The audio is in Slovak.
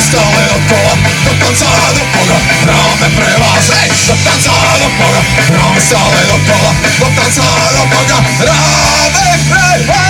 stále dokola, do tanca a do poga, hráme pre vás, hej, do tanca a do poga, hráme stále dokola, do tanca a do poga, hráme pre vás.